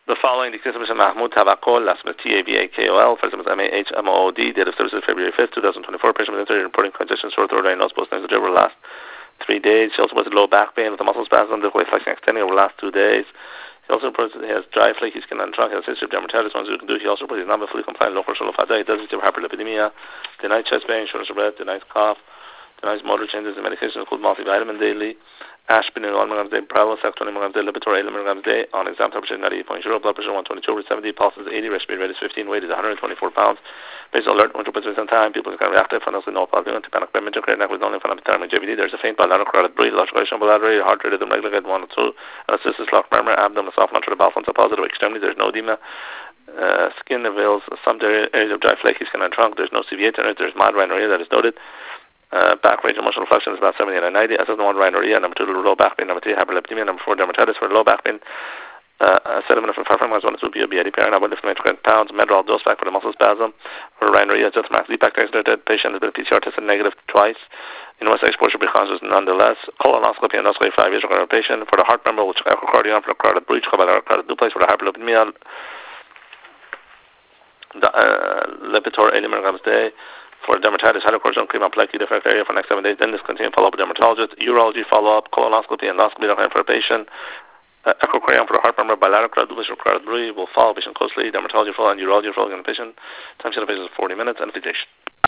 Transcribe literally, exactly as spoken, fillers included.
The following, the case of Mister Mahmoud Tabakol, last name T A B A K O L, first name is M A H M O O D, date of service is February fifth, two thousand twenty-four. Patient was injured reporting congestion, sore throat, and nose, both nights over the last three days. She also was low back pain with the muscle spasm, the weight flexing extending over the last two days. He also reports that he has dry, flaky skin and trunk. He has history of dermatitis. Ones who can do. He also reports he's not fully compliant, low cholesterol, fat diet. He does have hyperlipidemia, denies chest pain, shortness of breath, denies cough, denies motor changes in medication, includes multivitamin daily. Aspirin one milligrams a day, Pralosex twenty milligrams a day, Lipitor eight milligrams a day. On exam temperature ninety-eight point zero, blood pressure one twenty-two over seventy, pulse is eighty, respiratory rate is fifteen, weight is one hundred twenty-four pounds. Patient alert, one hundred percent time, people are kind of reactive, financially no problem, tympanic bedminton, creatinine with only phenylmethylamine J V D. There's a faint bladder, carotid breathe, logical bladder, heart rate rhythm regular, one or two, and assist is locked murmur, abdomen soft, not the bowel are positive, extremely, there's no edema. Uh, skin avails some areas of dry, flaky skin and trunk. There's no C V A tenderness, there's mild rhinorrhea that is noted. Uh, back range emotional flexion is about seventy and ninety. S S one rhinorrhea, number two low back pain, number three hyperlipidemia, number four dermatitis. For low back pain, uh, acetaminophen five milligrams, one to two P O B eighty pair, one lift twenty pounds, Medrol dose back for the muscle spasm. For rhinorrhea, just max deep back dead patient has been P C R tested negative twice. In West exposure be conscious nonetheless. Colonoscopy and endoscopy five years ago patient. For the heart murmur, which echocardiogram for the carotid breach, carotid duplex for the hyperlipidemia, the, uh, Lipitor eighty milligrams a day. For dermatitis, hydrocortisone cream on likely to affect area for the next seven days. Then discontinue follow-up with dermatologist. Urology follow-up, colonoscopy, endoscopy for a patient. Uh, echocardiogram for the heart murmur, bilateral carotid duplex for carotid breathe. Will follow patient closely. Dermatology follow and urology follow in the patient. Time to the patient is forty minutes. And invitation.